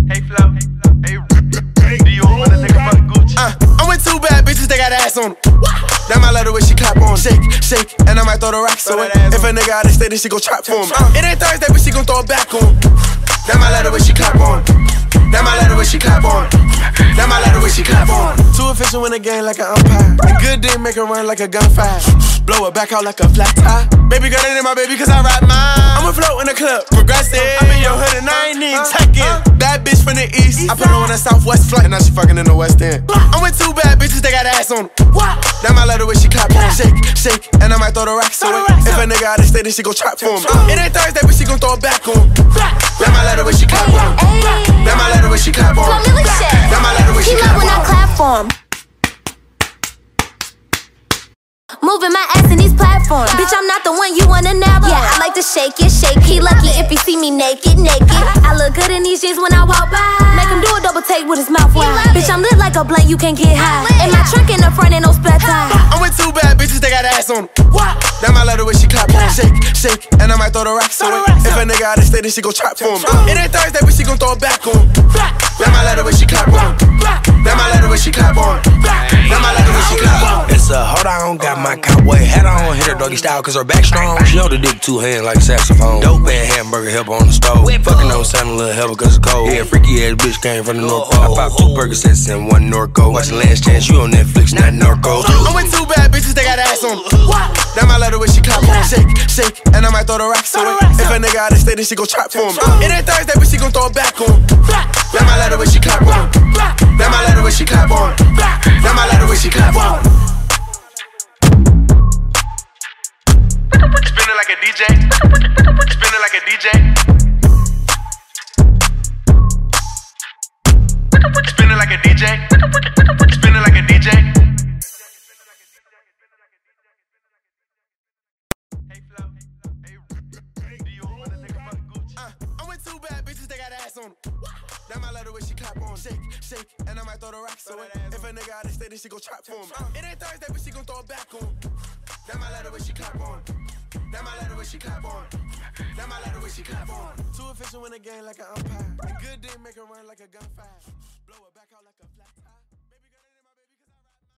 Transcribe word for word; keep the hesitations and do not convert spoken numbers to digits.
Hey Flo, hey, do you want a nigga fuck Gucci? Uh, I'm with two bad bitches, they got ass on them. That my letter when she clap on. Shake, shake, and I might throw the racks on it. If a nigga out of state, then she gon' trap for him. It ain't Thursday, but she gon' throw it back on. That my letter when she clap on. That my letter when she clap on. That my letter when she clap on. Too efficient in the game like an umpire. A good dick make her run like a gunfire. Blow it back out like a flat tire. Baby girl, it ain't my baby cause I ride mine. I'ma float in the club, progressive. I'm in your hood and I ain't even checking. Bad bitch from the east. I put her on a southwest flight and now she fucking in the west end. I'm with two bad bitches, they got ass on them. That my letter when she clap on. Shake, shake, and I might throw the racks on it. If a nigga out of state, then she gon' trap for him. It ain't Thursday, but she gon' throw it back on. That my letter when she clap on. That my letter when she clap on. That my letter when she clap on. He love when I clap for him. Moving my ass in these platforms. Bitch, I'm not the one you wanna nab. Yeah, I like to shake it, shake it. He lucky if he see me naked, naked. I look good in these jeans when I walk by. Make him do a double take with his mouth wide. Bitch, I'm lit like a blunt, you can't get high. In my trunk in the front and no splat tire. I'm with two bad bitches, they got ass on them. That my letter when she clap on. Shake, shake, and I might throw the racks on it. If a nigga out of state, then she gon' trap for him. It ain't Thursday, but she gon' throw it back on. That my letter when she clap on. That my letter when she clap on. That my letter when she clap on. It's a hold on, got my cowboy hat on. Hit her doggy style cause her back strong. She hold the dick two hands like saxophone. Dope and hamburger helper on the stove. Fucking on sound a little helper cause it's cold. Yeah, freaky ass bitch came from the North Pole. I popped two Percocets and one Norco. Watching Last Chance, you on Netflix, not Norco. I'm with two bad bitches, they got ass on them. That my letter when she clap on. Shake, shake, and I might throw the racks on it. If a nigga out of state, then she gon' trap for him. It ain't Thursday, but she gon' throw it back on. That my letter when she clap on. That my letter when she clap on. That my letter when she clap on. Spinning like a D J. Spinning like a D J. Spinning like a D J. Spinning like a D J. Hey Flo, hey, do you want a nigga fuck Gucci? Uh, I'm with two bad bitches, they got ass on them. That my letter when she clap on. Shake, shake, and I might throw the racks on it. If a nigga out of state, then she gon' trap for him. It ain't Thursday, but she gon' throw it back on. That my letter when she clap on. That my letter when she clap on. That my letter when she clap on. Too efficient in the game like an umpire. A good dick make her run like a gunfire. Blow it back out like a flat tire.